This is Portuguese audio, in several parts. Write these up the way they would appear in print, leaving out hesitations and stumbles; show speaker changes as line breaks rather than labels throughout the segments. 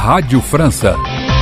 Rádio França.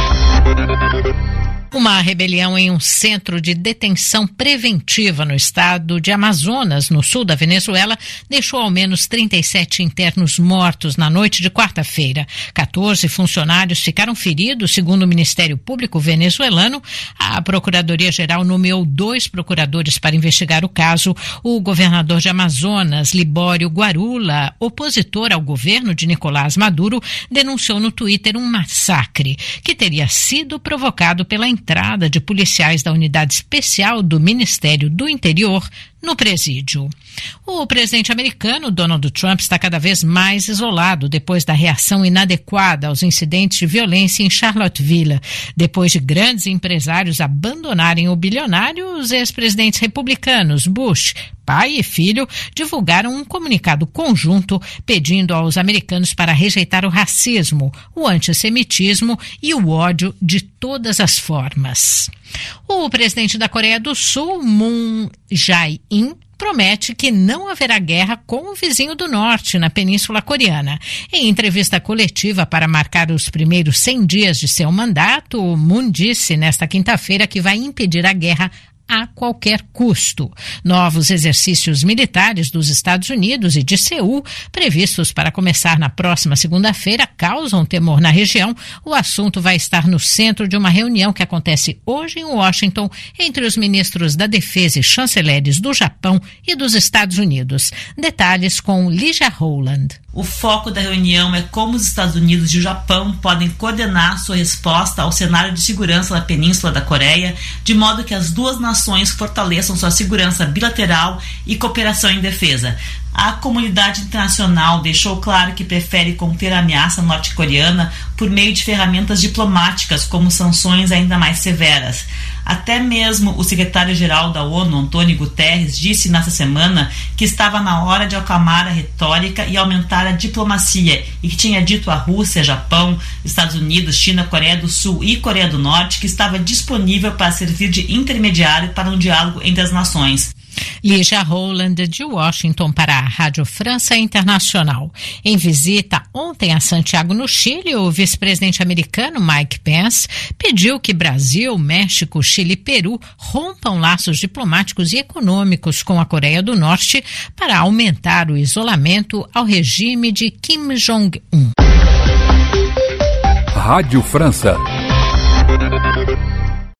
Uma rebelião em um centro de detenção preventiva no estado de Amazonas, no sul da Venezuela, deixou ao menos 37 internos mortos na noite de quarta-feira. 14 funcionários ficaram feridos, segundo o Ministério Público venezuelano. A Procuradoria-Geral nomeou 2 procuradores para investigar o caso. O governador de Amazonas, Libório Guarula, opositor ao governo de Nicolás Maduro, denunciou no Twitter um massacre que teria sido provocado pela entrada de policiais da Unidade Especial do Ministério do Interior no presídio. O presidente americano Donald Trump está cada vez mais isolado depois da reação inadequada aos incidentes de violência em Charlottesville. Depois de grandes empresários abandonarem o bilionário, os ex-presidentes republicanos Bush, pai e filho, divulgaram um comunicado conjunto pedindo aos americanos para rejeitar o racismo, o antissemitismo e o ódio de todas as formas. O presidente da Coreia do Sul, Moon Jae-in, promete que não haverá guerra com o vizinho do norte na Península Coreana. Em entrevista coletiva para marcar os primeiros 100 dias de seu mandato, Moon disse nesta quinta-feira que vai impedir a guerra a qualquer custo. Novos exercícios militares dos Estados Unidos e de Seul, previstos para começar na próxima segunda-feira, causam temor na região. O assunto vai estar no centro de uma reunião que acontece hoje em Washington entre os ministros da Defesa e chanceleres do Japão e dos Estados Unidos. Detalhes com Lígia Rowland.
O foco da reunião é como os Estados Unidos e o Japão podem coordenar sua resposta ao cenário de segurança da Península da Coreia, de modo que as duas nações fortaleçam sua segurança bilateral e cooperação em defesa. A comunidade internacional deixou claro que prefere conter a ameaça norte-coreana por meio de ferramentas diplomáticas, como sanções ainda mais severas. Até mesmo o secretário-geral da ONU, Antônio Guterres, disse nesta semana que estava na hora de acalmar a retórica e aumentar a diplomacia, e que tinha dito à Rússia, Japão, Estados Unidos, China, Coreia do Sul e Coreia do Norte que estava disponível para servir de intermediário para um diálogo entre as nações.
Lígia Rowland, de Washington, para a Rádio França Internacional. Em visita ontem a Santiago, no Chile, o vice-presidente americano Mike Pence pediu que Brasil, México, Chile e Peru rompam laços diplomáticos e econômicos com a Coreia do Norte para aumentar o isolamento ao regime de Kim Jong-un.
Rádio França.